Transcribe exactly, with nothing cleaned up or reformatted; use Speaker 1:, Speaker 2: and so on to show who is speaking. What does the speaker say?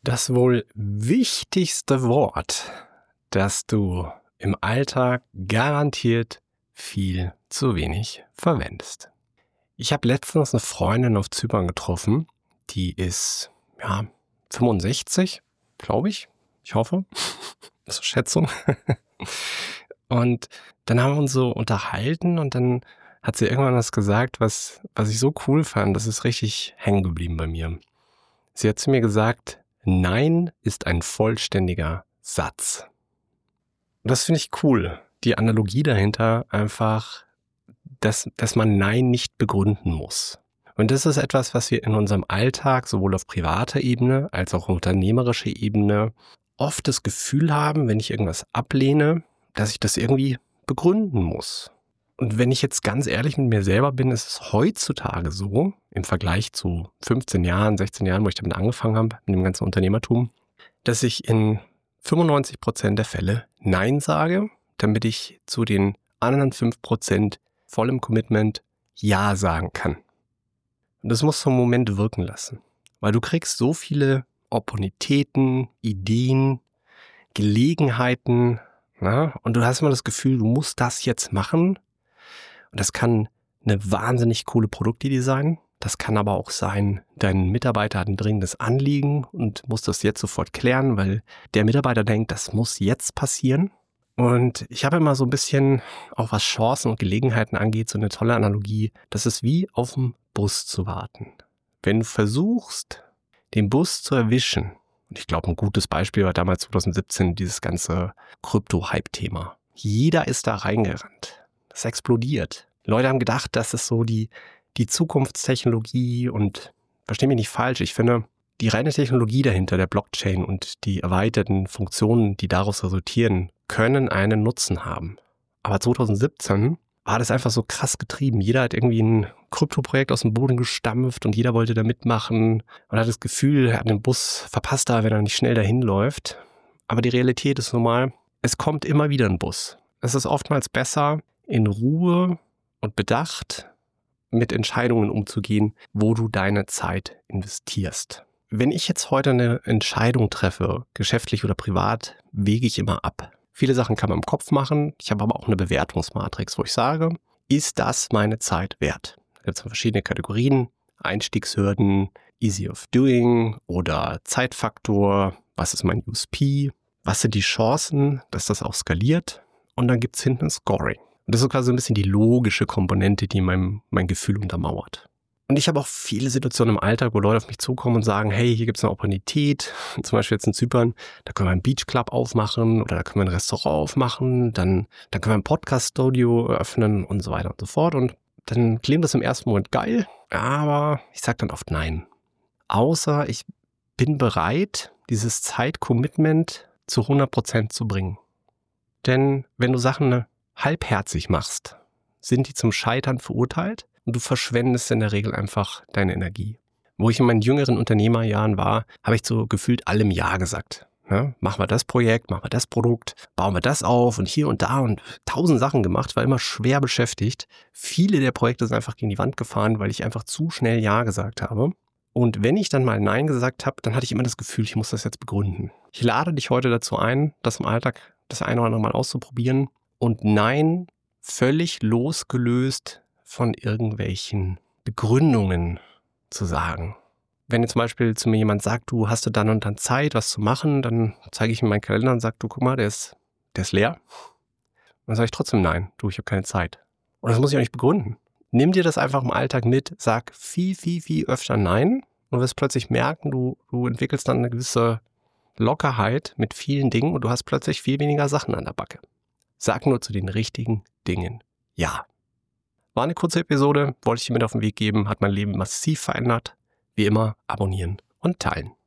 Speaker 1: Das wohl wichtigste Wort, das du im Alltag garantiert viel zu wenig verwendest. Ich habe letztens eine Freundin auf Zypern getroffen, die ist, ja, fünfundsechzig, glaube ich. Ich hoffe. Das ist eine Schätzung. Und dann haben wir uns so unterhalten und dann hat sie irgendwann was gesagt, was, was ich so cool fand. Das ist richtig hängen geblieben bei mir. Sie hat zu mir gesagt, Nein ist ein vollständiger Satz. Und das finde ich cool. Die Analogie dahinter einfach, dass, dass man Nein nicht begründen muss. Und das ist etwas, was wir in unserem Alltag, sowohl auf privater Ebene als auch auf unternehmerischer Ebene, oft das Gefühl haben, wenn ich irgendwas ablehne, dass ich das irgendwie begründen muss. Und wenn ich jetzt ganz ehrlich mit mir selber bin, ist es heutzutage so, im Vergleich zu fünfzehn Jahren, sechzehn Jahren, wo ich damit angefangen habe, mit dem ganzen Unternehmertum, dass ich in fünfundneunzig Prozent der Fälle Nein sage, damit ich zu den anderen fünf Prozent vollem Commitment Ja sagen kann. Und das musst du einen Moment wirken lassen, weil du kriegst so viele Opportunitäten, Ideen, Gelegenheiten, na, und du hast immer das Gefühl, du musst das jetzt machen. Und das kann eine wahnsinnig coole Produktidee sein. Das kann aber auch sein, dein Mitarbeiter hat ein dringendes Anliegen und muss das jetzt sofort klären, weil der Mitarbeiter denkt, das muss jetzt passieren. Und ich habe immer so ein bisschen, auch was Chancen und Gelegenheiten angeht, so eine tolle Analogie. Das ist wie auf dem Bus zu warten. Wenn du versuchst, den Bus zu erwischen, und ich glaube, ein gutes Beispiel war damals zwanzig siebzehn dieses ganze Krypto-Hype-Thema. Jeder ist da reingerannt. Das explodiert. Leute haben gedacht, das ist so die, die Zukunftstechnologie und versteh mich nicht falsch, ich finde, die reine Technologie dahinter, der Blockchain und die erweiterten Funktionen, die daraus resultieren, können einen Nutzen haben. Aber zwanzig siebzehn war das einfach so krass getrieben. Jeder hat irgendwie ein Kryptoprojekt aus dem Boden gestampft und jeder wollte da mitmachen und hat das Gefühl, er hat den Bus verpasst da, wenn er nicht schnell dahin läuft. Aber die Realität ist nun mal, es kommt immer wieder ein Bus. Es ist oftmals besser, in Ruhe und Bedacht mit Entscheidungen umzugehen, wo du deine Zeit investierst. Wenn ich jetzt heute eine Entscheidung treffe, geschäftlich oder privat, wege ich immer ab. Viele Sachen kann man im Kopf machen. Ich habe aber auch eine Bewertungsmatrix, wo ich sage, ist das meine Zeit wert? Da gibt es verschiedene Kategorien, Einstiegshürden, Easy of Doing oder Zeitfaktor, was ist mein U S P, was sind die Chancen, dass das auch skaliert und dann gibt es hinten ein Scoring. Und das ist quasi so ein bisschen die logische Komponente, die mein, mein Gefühl untermauert. Und ich habe auch viele Situationen im Alltag, wo Leute auf mich zukommen und sagen, hey, hier gibt es eine Opportunität, zum Beispiel jetzt in Zypern, da können wir einen Beachclub aufmachen oder da können wir ein Restaurant aufmachen, dann, dann können wir ein Podcast-Studio eröffnen und so weiter und so fort. Und dann klingt das im ersten Moment geil, aber ich sage dann oft nein. Außer ich bin bereit, dieses Zeit-Commitment zu hundert Prozent zu bringen. Denn wenn du Sachen halbherzig machst, sind die zum Scheitern verurteilt und du verschwendest in der Regel einfach deine Energie. Wo ich in meinen jüngeren Unternehmerjahren war, habe ich so gefühlt allem Ja gesagt. Ja, machen wir das Projekt, machen wir das Produkt, bauen wir das auf und hier und da und tausend Sachen gemacht, war immer schwer beschäftigt. Viele der Projekte sind einfach gegen die Wand gefahren, weil ich einfach zu schnell Ja gesagt habe. Und wenn ich dann mal Nein gesagt habe, dann hatte ich immer das Gefühl, ich muss das jetzt begründen. Ich lade dich heute dazu ein, das im Alltag das eine oder andere Mal auszuprobieren und Nein völlig losgelöst von irgendwelchen Begründungen zu sagen. Wenn jetzt zum Beispiel zu mir jemand sagt, du hast du dann und dann Zeit, was zu machen, dann zeige ich ihm meinen Kalender und sage, du guck mal, der ist, der ist leer. Und dann sage ich trotzdem nein, du, ich habe keine Zeit. Und das muss ich auch nicht begründen. Nimm dir das einfach im Alltag mit, sag viel, viel, viel öfter nein und du wirst plötzlich merken, du, du entwickelst dann eine gewisse Lockerheit mit vielen Dingen und du hast plötzlich viel weniger Sachen an der Backe. Sag nur zu den richtigen Dingen ja. War eine kurze Episode, wollte ich dir mit auf den Weg geben, hat mein Leben massiv verändert. Wie immer, abonnieren und teilen.